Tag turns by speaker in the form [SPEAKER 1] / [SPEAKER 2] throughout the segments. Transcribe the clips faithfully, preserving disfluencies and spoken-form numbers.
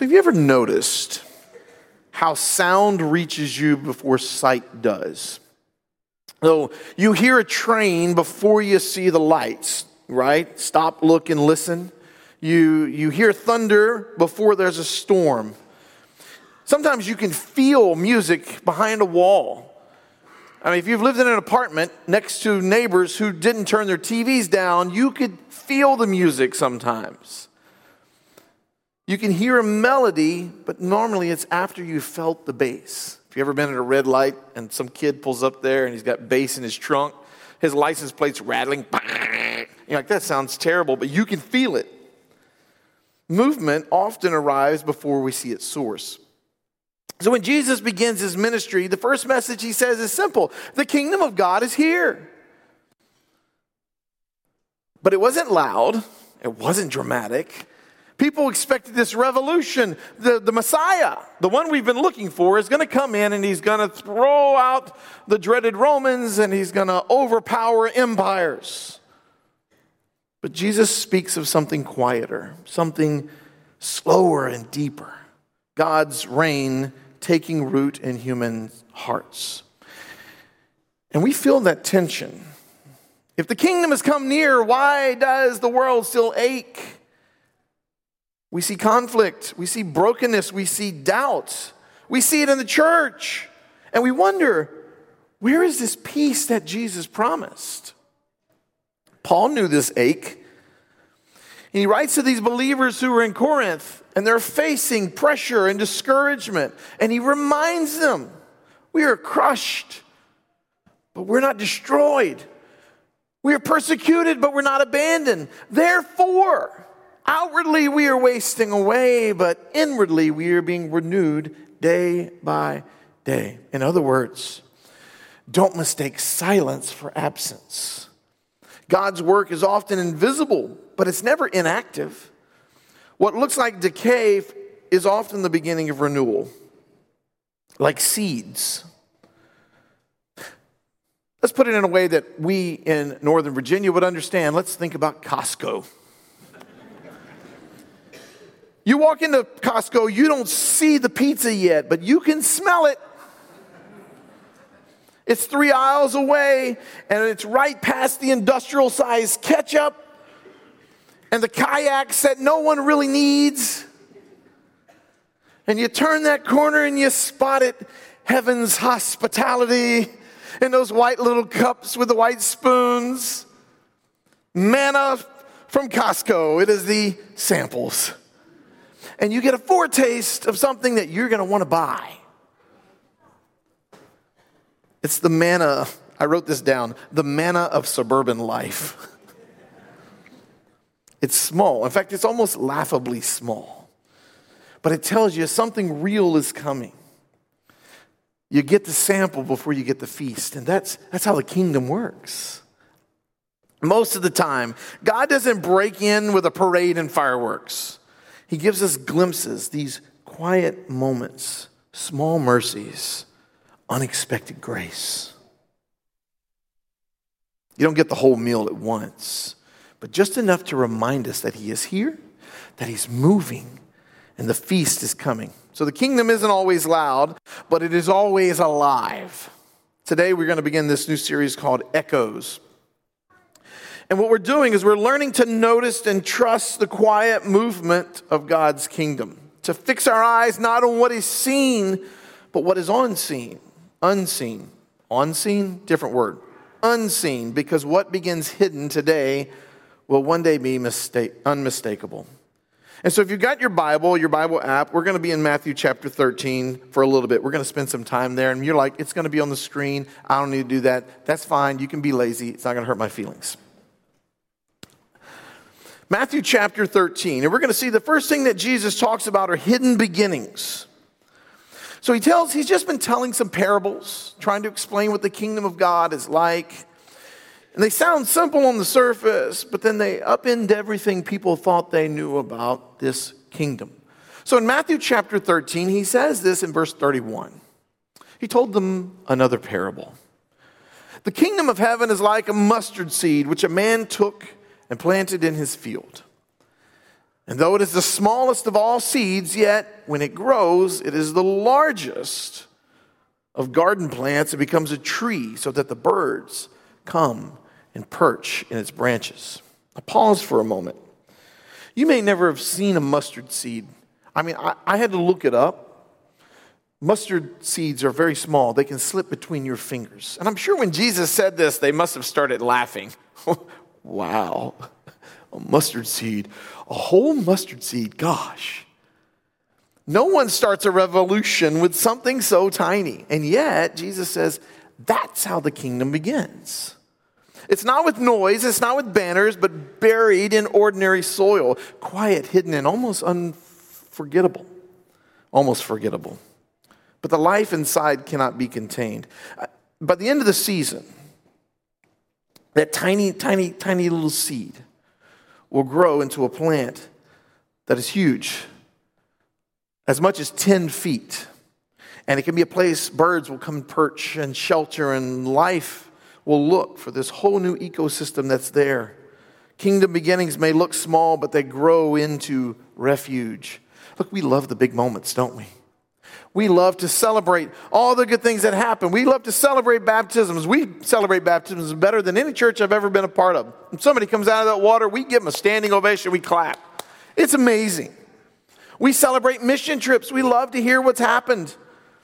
[SPEAKER 1] So have you ever noticed how sound reaches you before sight does? So you hear a train before you see the lights, right? Stop, look, and listen. You, you hear thunder before there's a storm. Sometimes you can feel music behind a wall. I mean, if you've lived in an apartment next to neighbors who didn't turn their T Vs down, you could feel the music sometimes. You can hear a melody, but normally it's after you felt the bass. If you've ever been at a red light and some kid pulls up there and he's got bass in his trunk, his license plate's rattling. You're like, that sounds terrible, but you can feel it. Movement often arrives before we see its source. So when Jesus begins his ministry, the first message he says is simple. The kingdom of God is here. But it wasn't loud. It wasn't dramatic. People expected this revolution. The, the Messiah, the one we've been looking for, is going to come in and he's going to throw out the dreaded Romans and he's going to overpower empires. But Jesus speaks of something quieter, something slower and deeper. God's reign taking root in human hearts. And we feel that tension. If the kingdom has come near, why does the world still ache? We see conflict, we see brokenness, we see doubt. We see it in the church. And we wonder, where is this peace that Jesus promised? Paul knew this ache. And he writes to these believers who are in Corinth, and they're facing pressure and discouragement. And he reminds them, we are crushed, but we're not destroyed. We are persecuted, but we're not abandoned. Therefore, outwardly we are wasting away, but inwardly we are being renewed day by day. In other words, don't mistake silence for absence. God's work is often invisible, but it's never inactive. What looks like decay is often the beginning of renewal, like seeds. Let's put it in a way that we in Northern Virginia would understand. Let's think about Costco. You walk into Costco, you don't see the pizza yet, but you can smell it. It's three aisles away, and it's right past the industrial-sized ketchup and the kayaks that no one really needs. And you turn that corner and you spot it, Heaven's Hospitality, in those white little cups with the white spoons. Manna from Costco. It is the samples. And you get a foretaste of something that you're going to want to buy. It's the manna, I wrote this down, the manna of suburban life. It's small. In fact, it's almost laughably small. But it tells you something real is coming. You get the sample before you get the feast. And that's, that's how the kingdom works. Most of the time, God doesn't break in with a parade and fireworks. He gives us glimpses, these quiet moments, small mercies, unexpected grace. You don't get the whole meal at once, but just enough to remind us that he is here, that he's moving, and the feast is coming. So the kingdom isn't always loud, but it is always alive. Today we're going to begin this new series called Echoes. And what we're doing is we're learning to notice and trust the quiet movement of God's kingdom. To fix our eyes not on what is seen, but what is unseen. Unseen. Unseen? Different word. Unseen. Because what begins hidden today will one day be mistake, unmistakable. And so if you've got your Bible, your Bible app, we're going to be in Matthew chapter thirteen for a little bit. We're going to spend some time there. And you're like, it's going to be on the screen. I don't need to do that. That's fine. You can be lazy. It's not going to hurt my feelings. Matthew chapter thirteen, and we're going to see the first thing that Jesus talks about are hidden beginnings. So he tells, he's just been telling some parables, trying to explain what the kingdom of God is like. And they sound simple on the surface, but then they upend everything people thought they knew about this kingdom. So in Matthew chapter thirteen, he says this in verse thirty-one. He told them another parable. The kingdom of heaven is like a mustard seed, which a man took and planted in his field. And though it is the smallest of all seeds, yet when it grows, it is the largest of garden plants. It becomes a tree so that the birds come and perch in its branches. Now pause for a moment. You may never have seen a mustard seed. I mean, I, I had to look it up. Mustard seeds are very small. They can slip between your fingers. And I'm sure when Jesus said this, they must have started laughing. Wow, a mustard seed, a whole mustard seed, gosh. No one starts a revolution with something so tiny. And yet, Jesus says, that's how the kingdom begins. It's not with noise, it's not with banners, but buried in ordinary soil, quiet, hidden, and almost unforgettable. Almost forgettable. But the life inside cannot be contained. By the end of the season, that tiny, tiny, tiny little seed will grow into a plant that is huge, as much as ten feet. And it can be a place birds will come and perch and shelter, and life will look for this whole new ecosystem that's there. Kingdom beginnings may look small, but they grow into refuge. Look, we love the big moments, don't we? We love to celebrate all the good things that happen. We love to celebrate baptisms. We celebrate baptisms better than any church I've ever been a part of. When somebody comes out of that water, we give them a standing ovation. We clap. It's amazing. We celebrate mission trips. We love to hear what's happened.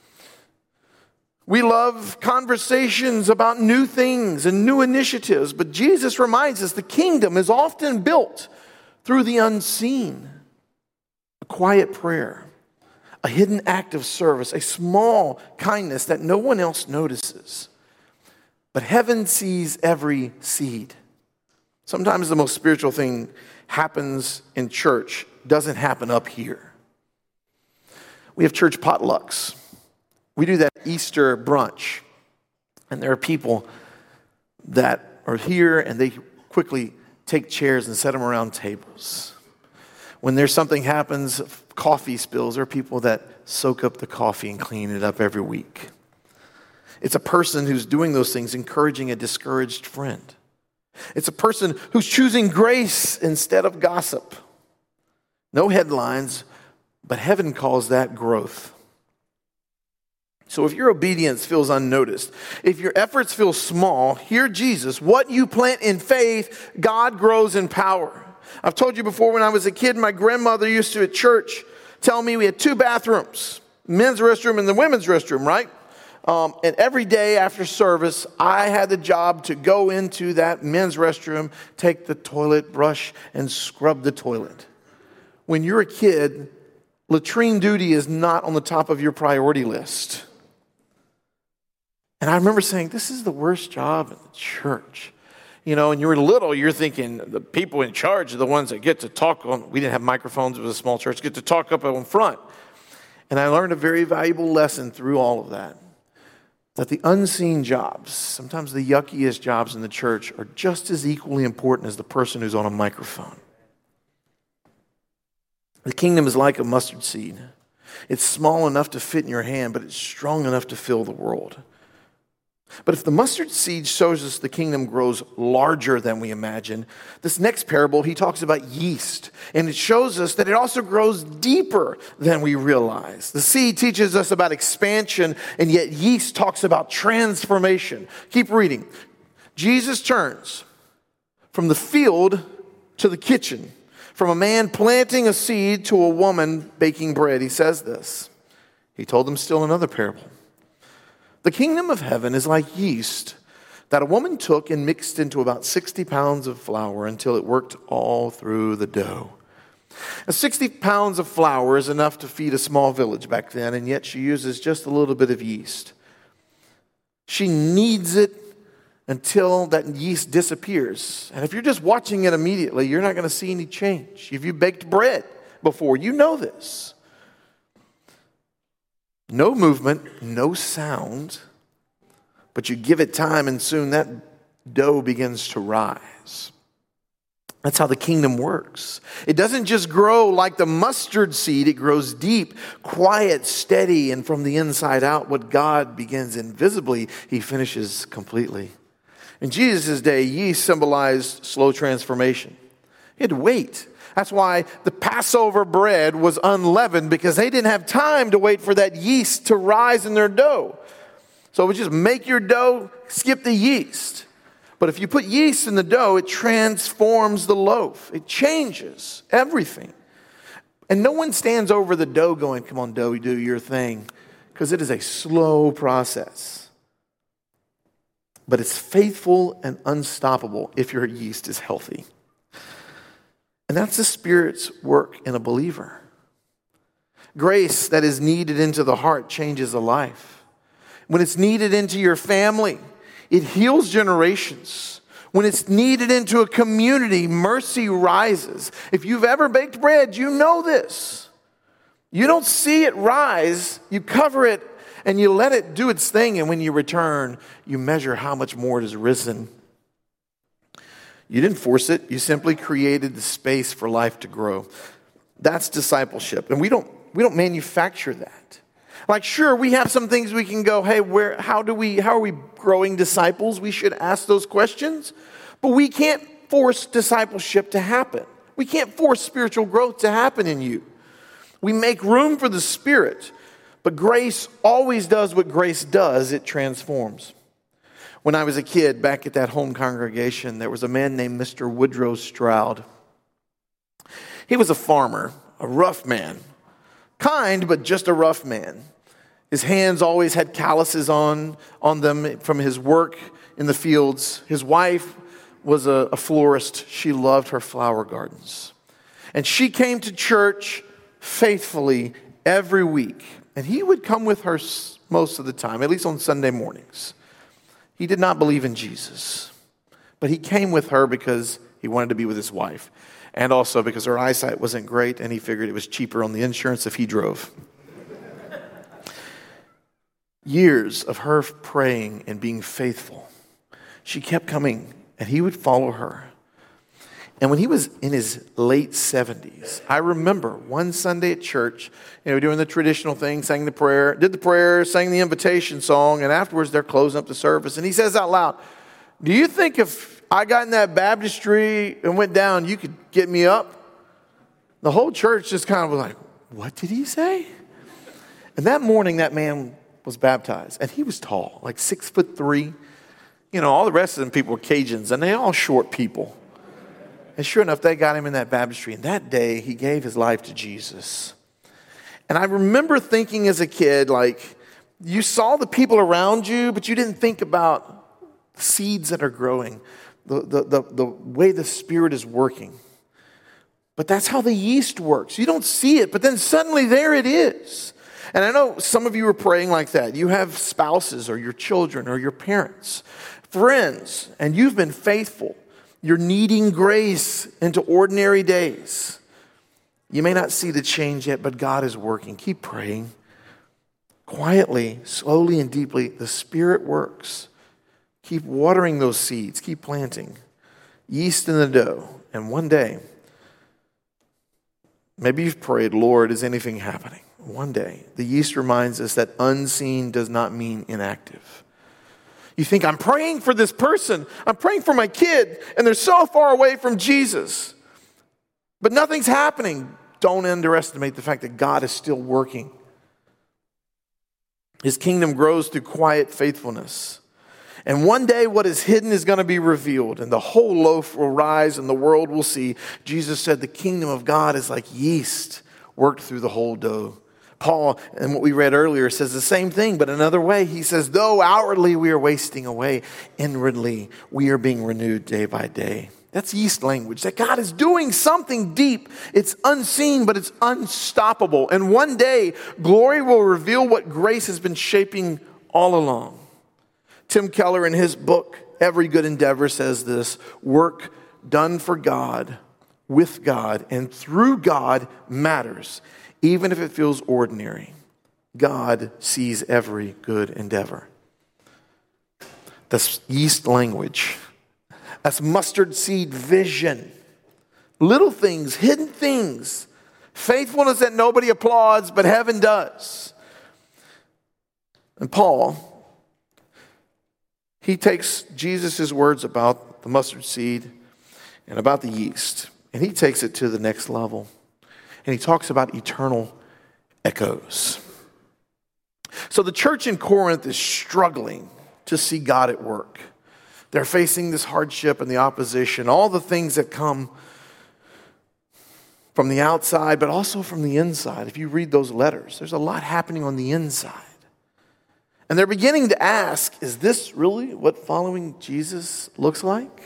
[SPEAKER 1] We love conversations about new things and new initiatives. But Jesus reminds us the kingdom is often built through the unseen. A quiet prayer. A hidden act of service, a small kindness that no one else notices. But heaven sees every seed. Sometimes the most spiritual thing happens in church, doesn't happen up here. We have church potlucks. We do that Easter brunch. And there are people that are here and they quickly take chairs and set them around tables. When there's something happens, coffee spills, there are people that soak up the coffee and clean it up every week. It's a person who's doing those things, encouraging a discouraged friend. It's a person who's choosing grace instead of gossip. No headlines, but heaven calls that growth. So if your obedience feels unnoticed, if your efforts feel small, hear Jesus. What you plant in faith, God grows in power. I've told you before, when I was a kid, my grandmother used to at church tell me we had two bathrooms, men's restroom and the women's restroom, right? Um, and every day after service, I had the job to go into that men's restroom, take the toilet brush, and scrub the toilet. When you're a kid, latrine duty is not on the top of your priority list. And I remember saying, this is the worst job in the church. You know, and you were little, you're thinking the people in charge are the ones that get to talk on. We didn't have microphones, it was a small church, get to talk up in front. And I learned a very valuable lesson through all of that. That the unseen jobs, sometimes the yuckiest jobs in the church, are just as equally important as the person who's on a microphone. The kingdom is like a mustard seed. It's small enough to fit in your hand, but it's strong enough to fill the world. But if the mustard seed shows us the kingdom grows larger than we imagine, this next parable, he talks about yeast. And it shows us that it also grows deeper than we realize. The seed teaches us about expansion, and yet yeast talks about transformation. Keep reading. Jesus turns from the field to the kitchen, from a man planting a seed to a woman baking bread. He says this. He told them still another parable. The kingdom of heaven is like yeast that a woman took and mixed into about sixty pounds of flour until it worked all through the dough. Now, sixty pounds of flour is enough to feed a small village back then, and yet she uses just a little bit of yeast. She kneads it until that yeast disappears. And if you're just watching it immediately, you're not going to see any change. If you baked bread before, you know this. No movement, no sound, but you give it time and soon that dough begins to rise. That's how the kingdom works. It doesn't just grow like the mustard seed, it grows deep, quiet, steady, and from the inside out, what God begins invisibly, he finishes completely. In Jesus' day, yeast symbolized slow transformation. He had to wait. That's why the Passover bread was unleavened, because they didn't have time to wait for that yeast to rise in their dough. So it was just make your dough, skip the yeast. But if you put yeast in the dough, it transforms the loaf. It changes everything. And no one stands over the dough going, come on, dough, do your thing. Because it is a slow process. But it's faithful and unstoppable if your yeast is healthy. And that's the Spirit's work in a believer. Grace that is kneaded into the heart changes a life. When it's kneaded into your family, it heals generations. When it's kneaded into a community, mercy rises. If you've ever baked bread, you know this. You don't see it rise, you cover it and you let it do its thing, and when you return, you measure how much more it has risen. You didn't force it, you simply created the space for life to grow. That's discipleship, and we don't we don't manufacture that. Like, sure, we have some things we can go, hey, where, how do we, how are we growing disciples? We should ask those questions, but we can't force discipleship to happen. We can't force spiritual growth to happen in you. We make room for the Spirit, but grace always does what grace does. It transforms. When I was a kid, back at that home congregation, there was a man named Mister Woodrow Stroud. He was a farmer, a rough man. Kind, but just a rough man. His hands always had calluses on, on them from his work in the fields. His wife was a, a florist. She loved her flower gardens. And she came to church faithfully every week. And he would come with her most of the time, at least on Sunday mornings. He did not believe in Jesus. But he came with her because he wanted to be with his wife. And also because her eyesight wasn't great, and he figured it was cheaper on the insurance if he drove. Years of her praying and being faithful. She kept coming, and he would follow her. And when he was in his late seventies, I remember one Sunday at church, you know, doing the traditional thing, sang the prayer, did the prayer, sang the invitation song, and afterwards they're closing up the service. And he says out loud, do you think if I got in that baptistry and went down, you could get me up? The whole church just kind of was like, what did he say? And that morning, that man was baptized. And he was tall, like six foot three. You know, all the rest of them people were Cajuns, and they all short people. And sure enough, they got him in that baptistry. And that day, he gave his life to Jesus. And I remember thinking as a kid, like, you saw the people around you, but you didn't think about seeds that are growing, the, the, the, the way the Spirit is working. But that's how the yeast works. You don't see it, but then suddenly there it is. And I know some of you are praying like that. You have spouses or your children or your parents, friends, and you've been faithful. You're needing grace into ordinary days. You may not see the change yet, but God is working. Keep praying. Quietly, slowly, and deeply, the Spirit works. Keep watering those seeds. Keep planting. Yeast in the dough. And one day, maybe you've prayed, Lord, is anything happening? One day, the yeast reminds us that unseen does not mean inactive. You think, I'm praying for this person. I'm praying for my kid, and they're so far away from Jesus. But nothing's happening. Don't underestimate the fact that God is still working. His kingdom grows through quiet faithfulness. And one day what is hidden is going to be revealed, and the whole loaf will rise and the world will see. Jesus said the kingdom of God is like yeast worked through the whole dough. Paul, and what we read earlier, says the same thing, but another way. He says, though outwardly we are wasting away, inwardly we are being renewed day by day. That's yeast language, that God is doing something deep. It's unseen, but it's unstoppable. And one day, glory will reveal what grace has been shaping all along. Tim Keller, in his book, Every Good Endeavor, says this: work done for God, with God, and through God matters. Even if it feels ordinary, God sees every good endeavor. That's yeast language. That's mustard seed vision. Little things, hidden things. Faithfulness that nobody applauds, but heaven does. And Paul, he takes Jesus' words about the mustard seed and about the yeast, And he takes it to the next level. And he talks about eternal echoes. So the church in Corinth is struggling to see God at work. They're facing this hardship and the opposition, all the things that come from the outside, but also from the inside. If you read those letters, there's a lot happening on the inside. And they're beginning to ask, is this really what following Jesus looks like?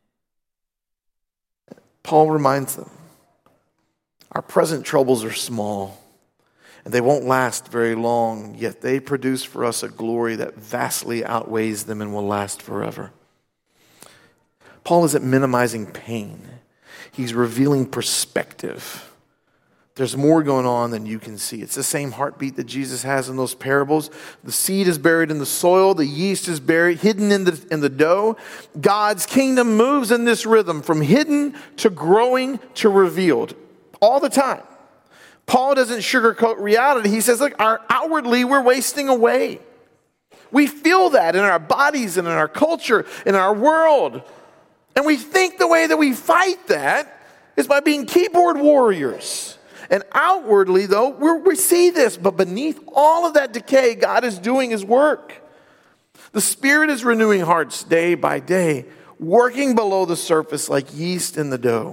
[SPEAKER 1] Paul reminds them, our present troubles are small, and they won't last very long, yet they produce for us a glory that vastly outweighs them and will last forever. Paul isn't minimizing pain. He's revealing perspective. There's more going on than you can see. It's the same heartbeat that Jesus has in those parables. The seed is buried in the soil. The yeast is buried, hidden in the, in the dough. God's kingdom moves in this rhythm from hidden to growing to revealed all the time. Paul doesn't sugarcoat reality. He says, look, our, outwardly we're wasting away. We feel that in our bodies and in our culture, in our world. And we think the way that we fight that is by being keyboard warriors. And outwardly, though, we're, we see this. But beneath all of that decay, God is doing his work. The Spirit is renewing hearts day by day, working below the surface like yeast in the dough.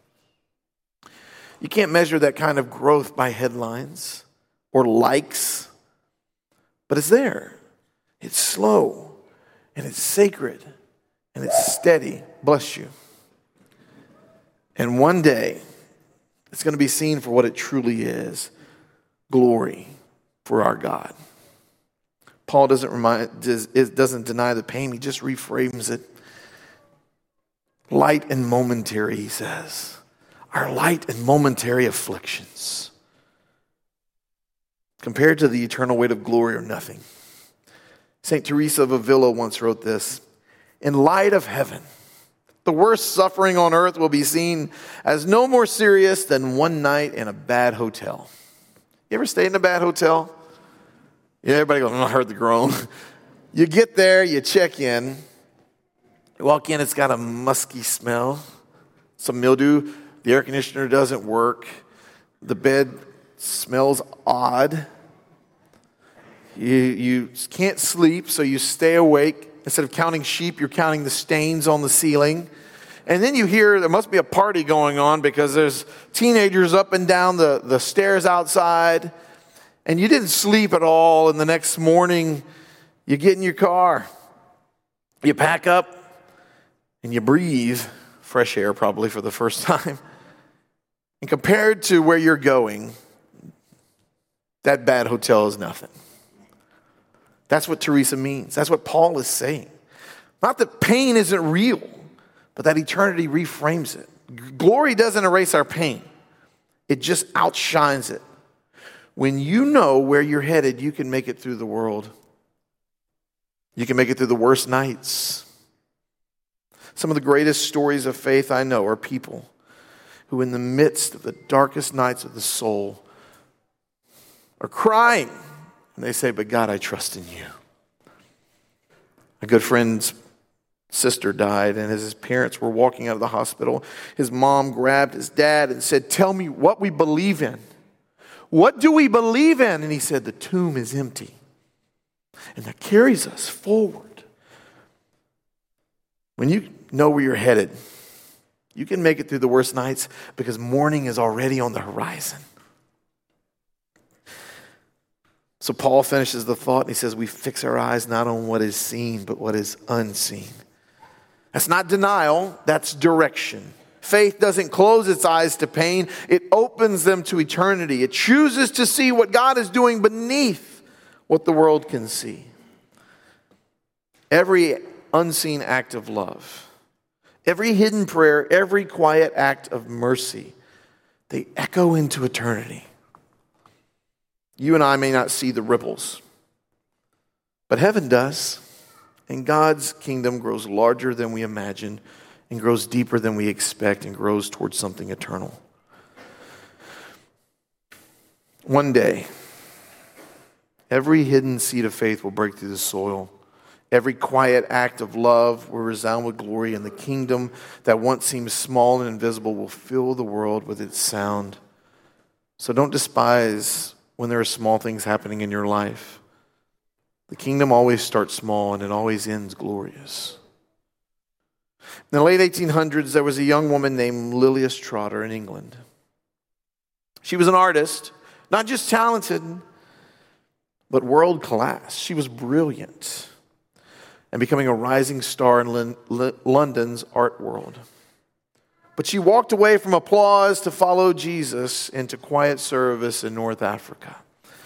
[SPEAKER 1] You can't measure that kind of growth by headlines or likes. But it's there. It's slow. And it's sacred. And it's steady. Bless you. And one day, it's going to be seen for what it truly is. Glory for our God. Paul doesn't remind, doesn't deny the pain. He just reframes it. Light and momentary, he says. Our light and momentary afflictions, compared to the eternal weight of glory, are nothing. Saint Teresa of Avila once wrote this: in light of heaven, the worst suffering on earth will be seen as no more serious than one night in a bad hotel. You ever stayed in a bad hotel? Yeah, everybody goes, oh, I heard the groan. You get there, you check in. You walk in, it's got a musky smell, some mildew. The air conditioner doesn't work. The bed smells odd. You, you can't sleep, so you stay awake. Instead of counting sheep, you're counting the stains on the ceiling. And then you hear there must be a party going on because there's teenagers up and down the, the stairs outside. And you didn't sleep at all. And the next morning, you get in your car. You pack up and you breathe. Fresh air probably for the first time. And compared to where you're going, that bad hotel is nothing. That's what Teresa means. That's what Paul is saying. Not that pain isn't real, but that eternity reframes it. Glory doesn't erase our pain. It just outshines it. When you know where you're headed, you can make it through the world. You can make it through the worst nights. Some of the greatest stories of faith I know are people who in the midst of the darkest nights of the soul are crying. And they say, but God, I trust in you. A good friend's sister died, and as his parents were walking out of the hospital, his mom grabbed his dad and said, tell me what we believe in. What do we believe in? And he said, the tomb is empty. And that carries us forward. When you know where you're headed, you can make it through the worst nights because morning is already on the horizon. So Paul finishes the thought and he says, we fix our eyes not on what is seen, but what is unseen. That's not denial, that's direction. Faith doesn't close its eyes to pain, it opens them to eternity. It chooses to see what God is doing beneath what the world can see. Every unseen act of love, every hidden prayer, every quiet act of mercy, they echo into eternity. You and I may not see the ripples, but heaven does. And God's kingdom grows larger than we imagine and grows deeper than we expect and grows towards something eternal. One day, every hidden seed of faith will break through the soil. Every quiet act of love will resound with glory, and the kingdom that once seemed small and invisible will fill the world with its sound. So don't despise when there are small things happening in your life. The kingdom always starts small and it always ends glorious. In the late eighteen hundreds, there was a young woman named Lilias Trotter in England. She was an artist, not just talented, but world class. She was brilliant and becoming a rising star in Lon- L- London's art world. But she walked away from applause to follow Jesus into quiet service in North Africa.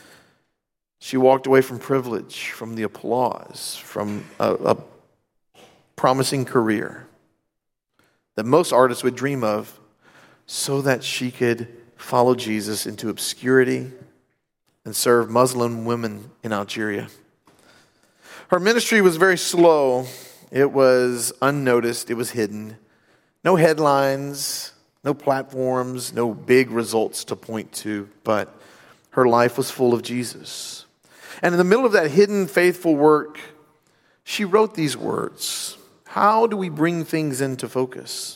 [SPEAKER 1] She walked away from privilege, from the applause, from a, a promising career that most artists would dream of, so that she could follow Jesus into obscurity and serve Muslim women in Algeria. Her ministry was very slow. It was unnoticed. It was hidden. No headlines, no platforms, no big results to point to, but her life was full of Jesus. And in the middle of that hidden, faithful work, she wrote these words. How do we bring things into focus?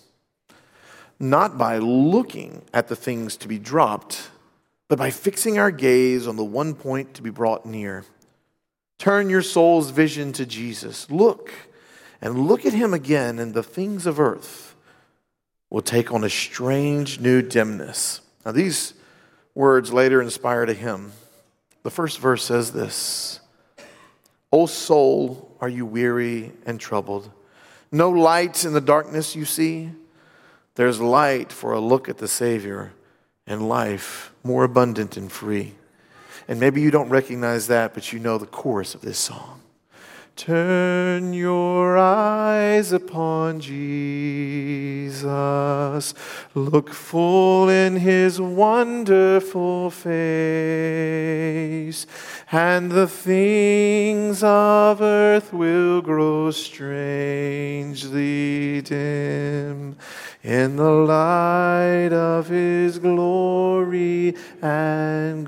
[SPEAKER 1] Not by looking at the things to be dropped, but by fixing our gaze on the one point to be brought near. Turn your soul's vision to Jesus. Look, and look at him again, and the things of earth will take on a strange new dimness. Now, these words later inspired a hymn. The first verse says this: O soul, are you weary and troubled? No light in the darkness you see? There's light for a look at the Savior, and life more abundant and free. And maybe you don't recognize that, but you know the chorus of this song. Turn your eyes upon Jesus. Look full in his wonderful face, and the things of earth will grow strangely dim in the light of his glory and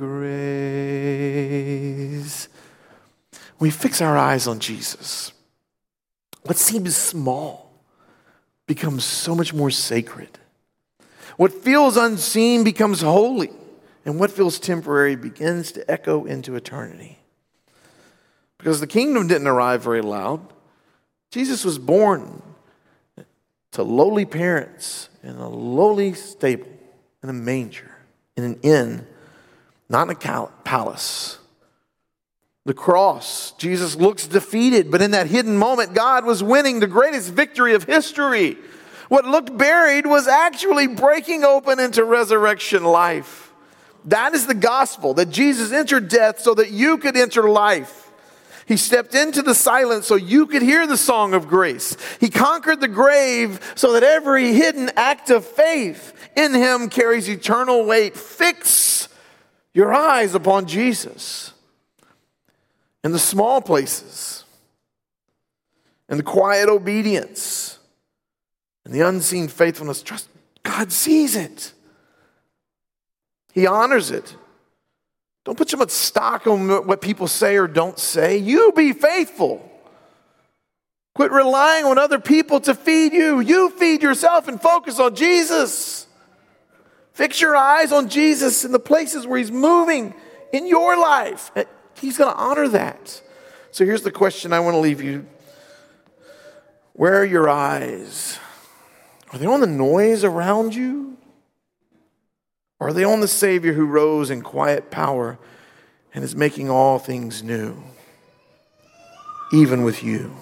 [SPEAKER 1] grace. We fix our eyes on Jesus. What seems small becomes so much more sacred. What feels unseen becomes holy, and what feels temporary begins to echo into eternity. Because the kingdom didn't arrive very loud. Jesus was born to lowly parents in a lowly stable, in a manger, in an inn, not in a palace. The cross, Jesus looks defeated, but in that hidden moment, God was winning the greatest victory of history. What looked buried was actually breaking open into resurrection life. That is the gospel, that Jesus entered death so that you could enter life. He stepped into the silence so you could hear the song of grace. He conquered the grave so that every hidden act of faith in him carries eternal weight. Fix your eyes upon Jesus. In the small places, in the quiet obedience, in the unseen faithfulness, trust God sees it. He honors it. Don't put too much stock on what people say or don't say. You be faithful. Quit relying on other people to feed you. You feed yourself and focus on Jesus. Fix your eyes on Jesus in the places where he's moving in your life. He's going to honor that. So here's the question I want to leave you. Where are your eyes? Are they on the noise around you? Or are they on the Savior who rose in quiet power and is making all things new, even with you?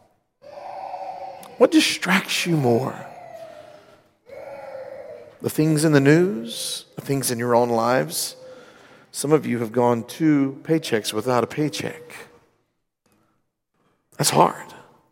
[SPEAKER 1] What distracts you more? The things in the news? The things in your own lives? Some of you have gone two paychecks without a paycheck. That's hard.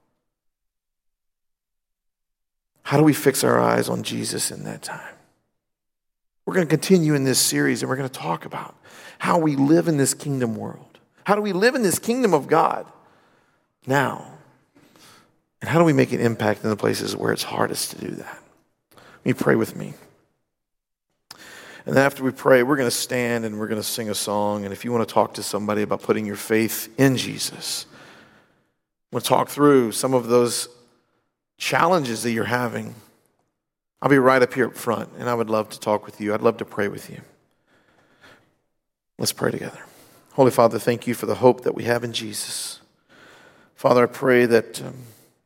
[SPEAKER 1] How do we fix our eyes on Jesus in that time? We're going to continue in this series, and we're going to talk about how we live in this kingdom world. How do we live in this kingdom of God now? And how do we make an impact in the places where it's hardest to do that? Let me pray with me. And then after we pray, we're going to stand and we're going to sing a song. And if you want to talk to somebody about putting your faith in Jesus, We'll talk through some of those challenges that you're having. I'll be right up here up front, and I would love to talk with you. I'd love to pray with you. Let's pray together. Holy Father, thank you for the hope that we have in Jesus. Father, I pray that um,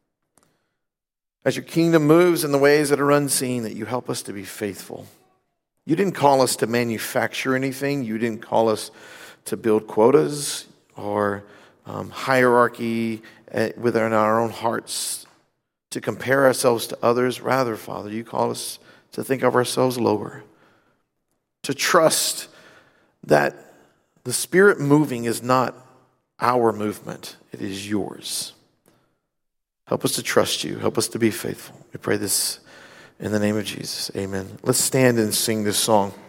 [SPEAKER 1] as your kingdom moves in the ways that are unseen, that you help us to be faithful. You didn't call us to manufacture anything. You didn't call us to build quotas or um, hierarchy within our own hearts to compare ourselves to others. Rather, Father, you call us to think of ourselves lower, to trust that the Spirit moving is not our movement, it is yours. Help us to trust you. Help us to be faithful. We pray this in the name of Jesus. Amen. Let's stand and sing this song.